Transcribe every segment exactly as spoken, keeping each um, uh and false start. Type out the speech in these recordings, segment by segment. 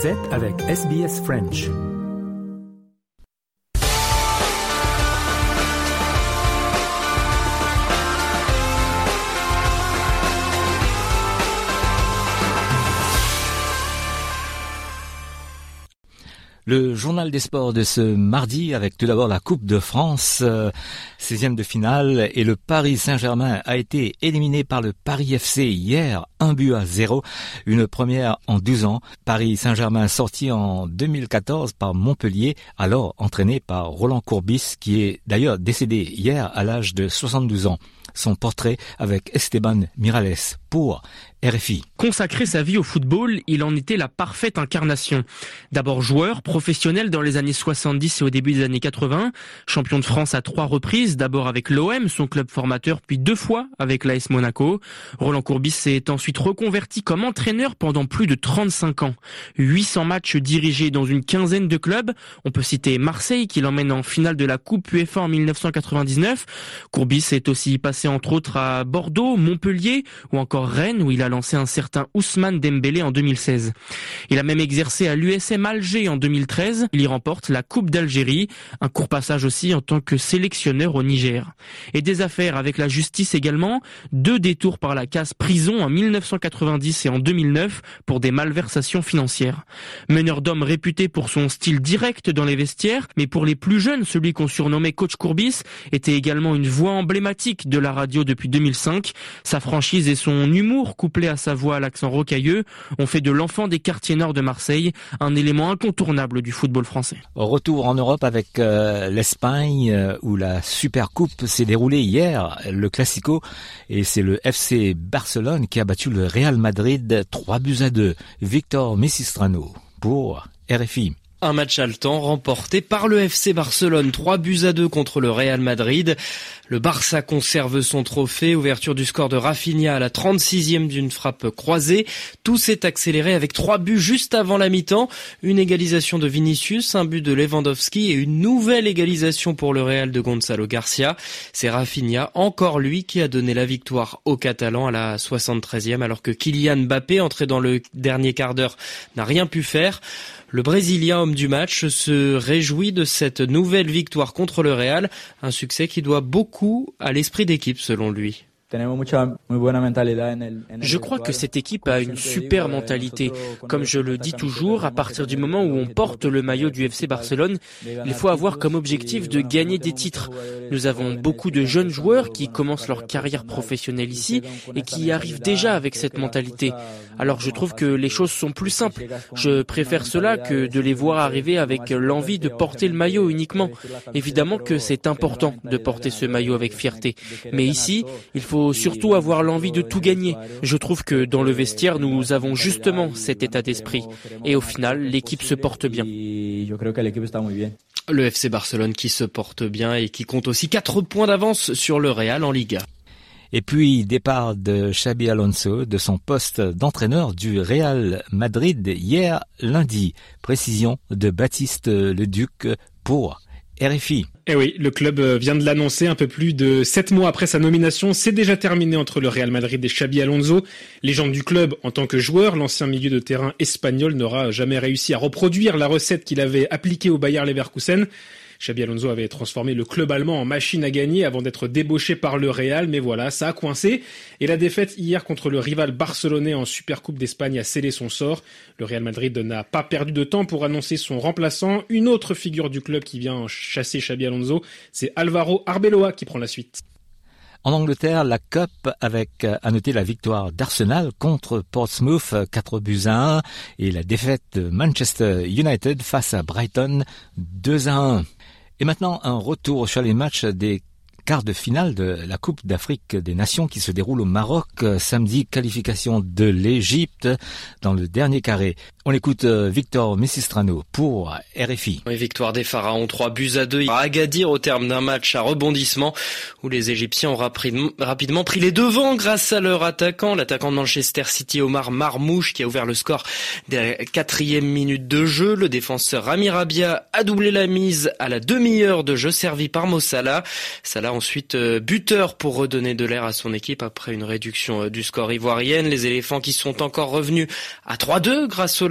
Vous êtes avec S B S French. Le journal des sports de ce mardi avec tout d'abord la Coupe de France, euh, seizième de finale, et le Paris Saint-Germain a été éliminé par le Paris F C hier, un but à zéro, une première en douze ans. Paris Saint-Germain sorti en deux mille quatorze par Montpellier, alors entraîné par Roland Courbis, qui est d'ailleurs décédé hier à l'âge de soixante-douze ans. Son portrait avec Esteban Miralles pour R F I. Consacrer sa vie au football, il en était la parfaite incarnation. D'abord joueur, professionnel dans les années soixante-dix et au début des années quatre-vingts, champion de France à trois reprises, d'abord avec l'O M, son club formateur, puis deux fois avec l'A S Monaco. Roland Courbis s'est ensuite reconverti comme entraîneur pendant plus de trente-cinq ans. huit cents matchs dirigés dans une quinzaine de clubs. On peut citer Marseille qui l'emmène en finale de la Coupe UEFA en dix-neuf cent quatre-vingt-dix-neuf. Courbis est aussi passé entre autres à Bordeaux, Montpellier ou encore Rennes où il a lancé un certain Ousmane Dembélé en deux mille seize. Il a même exercé à l'U S M Alger en deux mille treize. Il y remporte la Coupe d'Algérie, un court passage aussi en tant que sélectionneur au Niger. Et des affaires avec la justice également, deux détours par la case prison en dix-neuf cent quatre-vingt-dix et en deux mille neuf pour des malversations financières. Meneur d'hommes réputé pour son style direct dans les vestiaires, mais pour les plus jeunes, celui qu'on surnommait Coach Courbis était également une voix emblématique de la radio depuis deux mille cinq. Sa franchise et son humour couplé à sa voix à l'accent rocailleux ont fait de l'enfant des quartiers nord de Marseille un élément incontournable du football français. Retour en Europe avec euh, l'Espagne euh, où la Super Coupe s'est déroulée hier, le Classico, et c'est le F C Barcelone qui a battu le Real Madrid trois buts à deux. Victor Mesistrano pour R F I. Un match haletant remporté par le F C Barcelone, trois buts à deux contre le Real Madrid. Le Barça conserve son trophée, ouverture du score de Rafinha à la trente-sixième d'une frappe croisée. Tout s'est accéléré avec trois buts juste avant la mi-temps. Une égalisation de Vinicius, un but de Lewandowski et une nouvelle égalisation pour le Real de Gonzalo Garcia. C'est Rafinha, encore lui, qui a donné la victoire aux Catalans à la soixante-treizième alors que Kylian Mbappé, entré dans le dernier quart d'heure, n'a rien pu faire. Le Brésilien, homme du match, se réjouit de cette nouvelle victoire contre le Real, un succès qui doit beaucoup à l'esprit d'équipe selon lui. Je crois que cette équipe a une super mentalité. Comme je le dis toujours, à partir du moment où on porte le maillot du F C Barcelone, il faut avoir comme objectif de gagner des titres. Nous avons beaucoup de jeunes joueurs qui commencent leur carrière professionnelle ici et qui y arrivent déjà avec cette mentalité. Alors je trouve que les choses sont plus simples. Je préfère cela que de les voir arriver avec l'envie de porter le maillot uniquement. Évidemment que c'est important de porter ce maillot avec fierté. Mais ici, il faut surtout avoir l'envie de tout gagner. Je trouve que dans le vestiaire, nous avons justement cet état d'esprit. Et au final, l'équipe se porte bien. Le F C Barcelone qui se porte bien et qui compte aussi quatre points d'avance sur le Real en Liga. Et puis, départ de Xabi Alonso de son poste d'entraîneur du Real Madrid hier lundi. Précision de Baptiste Leduc pour R F I. Eh oui, le club vient de l'annoncer un peu plus de sept mois après sa nomination. C'est déjà terminé entre le Real Madrid et Xabi Alonso. Légende du club en tant que joueur, l'ancien milieu de terrain espagnol n'aura jamais réussi à reproduire la recette qu'il avait appliquée au Bayer Leverkusen. Xabi Alonso avait transformé le club allemand en machine à gagner avant d'être débauché par le Real, mais voilà, ça a coincé. Et la défaite hier contre le rival barcelonais en Supercoupe d'Espagne a scellé son sort. Le Real Madrid n'a pas perdu de temps pour annoncer son remplaçant. Une autre figure du club qui vient chasser Xabi Alonso, c'est Alvaro Arbeloa qui prend la suite. En Angleterre, la Cup avec à noter la victoire d'Arsenal contre Portsmouth quatre buts à un et la défaite de Manchester United face à Brighton deux à un. Et maintenant, un retour sur les matchs des quarts de finale de la Coupe d'Afrique des Nations qui se déroule au Maroc. Samedi, qualification de l'Égypte dans le dernier carré. On écoute Victor Mesistrano pour R F I. Oui, victoire des Pharaons, trois buts à deux à Agadir au terme d'un match à rebondissement où les Égyptiens ont rapidement, rapidement pris les devants grâce à leur attaquant, l'attaquant de Manchester City Omar Marmouche qui a ouvert le score dès la quatrième minute de jeu. Le défenseur Rami Rabia a doublé la mise à la demi-heure de jeu servi par Mo Salah. Salah ensuite buteur pour redonner de l'air à son équipe après une réduction du score ivoirienne. Les éléphants qui sont encore revenus à trois deux grâce au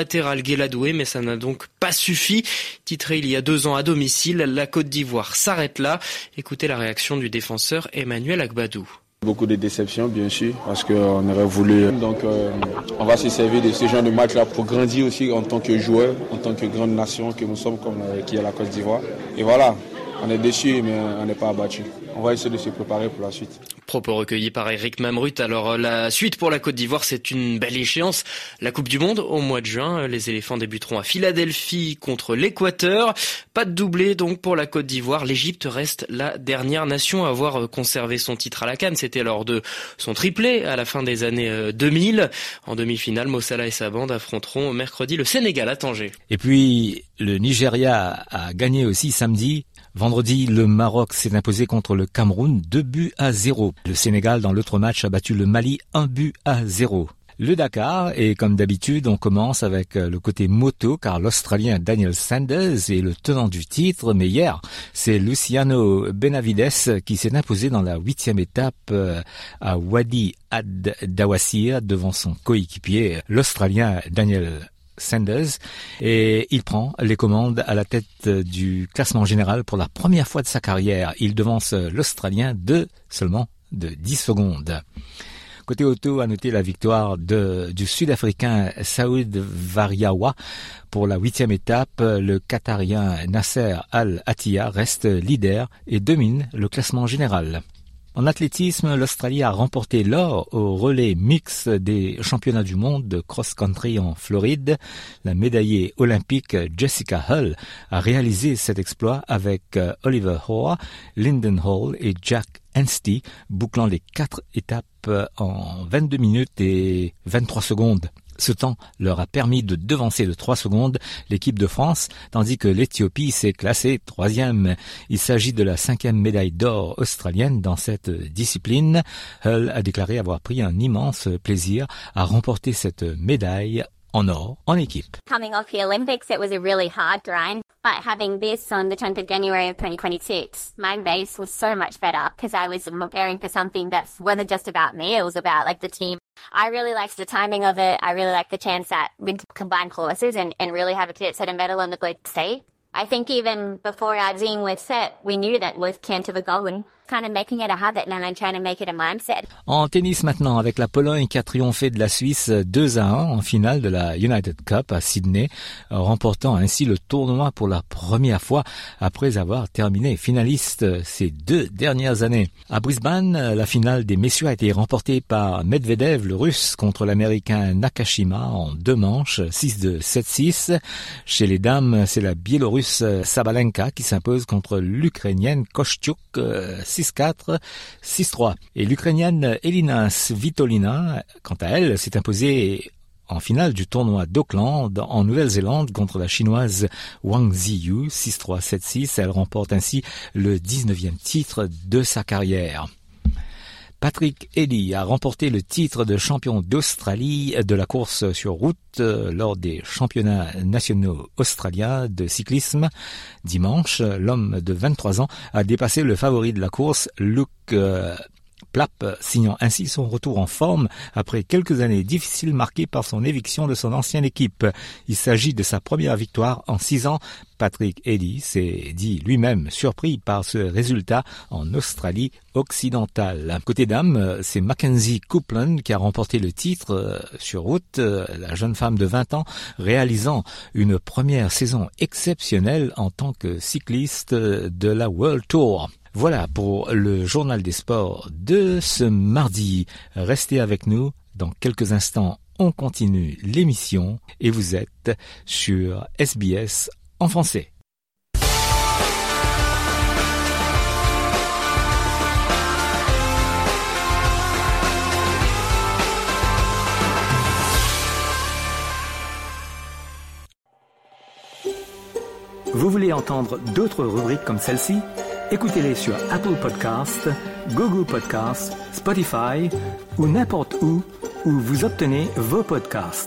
latéral Guéladoué, mais ça n'a donc pas suffi. Titré il y a deux ans à domicile, la Côte d'Ivoire s'arrête là. Écoutez la réaction du défenseur Emmanuel Agbadou. Beaucoup de déceptions bien sûr parce qu'on aurait voulu, donc euh, on va se servir de ce genre de match là pour grandir aussi en tant que joueur, en tant que grande nation que nous sommes comme euh, qui est la Côte d'Ivoire. Et voilà, on est déçus mais on n'est pas abattus. On va essayer de se préparer pour la suite. Propos recueillis par Eric Mamrut. Alors la suite pour la Côte d'Ivoire, c'est une belle échéance. La Coupe du Monde au mois de juin. Les éléphants débuteront à Philadelphie contre l'Équateur. Pas de doublé donc pour la Côte d'Ivoire. L'Égypte reste la dernière nation à avoir conservé son titre à la CAN. C'était lors de son triplé à la fin des années deux mille. En demi-finale, Mo Salah et sa bande affronteront mercredi le Sénégal à Tanger. Et puis le Nigeria a gagné aussi samedi. Vendredi, le Maroc s'est imposé contre le Cameroun deux buts à zéro. Le Sénégal, dans l'autre match, a battu le Mali un but à zéro. Le Dakar, et comme d'habitude, on commence avec le côté moto, car l'Australien Daniel Sanders est le tenant du titre, mais hier, c'est Luciano Benavides qui s'est imposé dans la huitième étape à Wadi Ad Dawassir devant son coéquipier, l'Australien Daniel Sanders, et il prend les commandes à la tête du classement général pour la première fois de sa carrière. Il devance l'Australien de seulement de dix secondes. Côté auto, à noter la victoire de, du Sud-Africain Saoud Variawa pour la huitième étape. Le Qatarien Nasser Al-Attiyah reste leader et domine le classement général. En athlétisme, l'Australie a remporté l'or au relais mix des championnats du monde de cross-country en Floride. La médaillée olympique Jessica Hull a réalisé cet exploit avec Oliver Hoare, Lyndon Hall et Jack Anstey, bouclant les quatre étapes en vingt-deux minutes et vingt-trois secondes. Ce temps leur a permis de devancer de trois secondes l'équipe de France, tandis que l'Éthiopie s'est classée troisième. Il s'agit de la cinquième médaille d'or australienne dans cette discipline. Hull a déclaré avoir pris un immense plaisir à remporter cette médaille en or en équipe. Coming off the Olympics, it was a really hard grind. But having this on the tenth of January of twenty twenty-six, my base was so much better because I was preparing for something that wasn't just about me, it was about like the team. I really liked the timing of it. I really liked the chance that we'd combine forces and, and really have a clear set of medal on the good state. I think even before our team was set, we knew that with Canterbury Goldwyn, kind of making it a habit and I'm trying to make it a mindset. En tennis maintenant, avec la Pologne qui a triomphé de la Suisse deux à un en finale de la United Cup à Sydney, remportant ainsi le tournoi pour la première fois après avoir terminé finaliste ces deux dernières années. À Brisbane, la finale des messieurs a été remportée par Medvedev, le russe, contre l'américain Nakashima en deux manches, six deux, sept six. Chez les dames, c'est la biélorusse Sabalenka qui s'impose contre l'ukrainienne Kostyuk, six quatre, six trois. Et l'Ukrainienne Elina Svitolina, quant à elle, s'est imposée en finale du tournoi d'Auckland en Nouvelle-Zélande contre la chinoise Wang Ziyu, six trois, sept six. Elle remporte ainsi le dix-neuvième titre de sa carrière. Patrick Eddy a remporté le titre de champion d'Australie de la course sur route lors des championnats nationaux australiens de cyclisme. Dimanche, l'homme de vingt-trois ans a dépassé le favori de la course, Luke Plapp, signant ainsi son retour en forme après quelques années difficiles marquées par son éviction de son ancienne équipe. Il s'agit de sa première victoire en six ans. Patrick Eddy s'est dit lui-même surpris par ce résultat en Australie occidentale. Côté dames, c'est Mackenzie Coupland qui a remporté le titre sur route, la jeune femme de vingt ans réalisant une première saison exceptionnelle en tant que cycliste de la World Tour. Voilà pour le journal des sports de ce mardi. Restez avec nous. Dans quelques instants, on continue l'émission et vous êtes sur S B S en français. Vous voulez entendre d'autres rubriques comme celle-ci ? Écoutez-les sur Apple Podcasts, Google Podcasts, Spotify ou n'importe où où vous obtenez vos podcasts.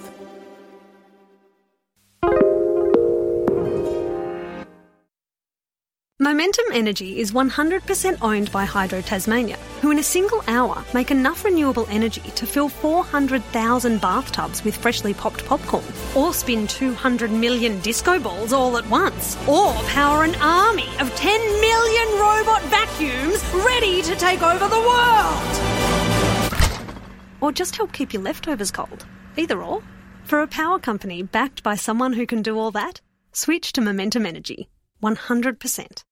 My Momentum Energy is one hundred percent owned by Hydro Tasmania, who in a single hour make enough renewable energy to fill four hundred thousand bathtubs with freshly popped popcorn, or spin two hundred million disco balls all at once, or power an army of ten million robot vacuums ready to take over the world. Or just help keep your leftovers cold. Either or. For a power company backed by someone who can do all that, switch to Momentum Energy. one hundred percent.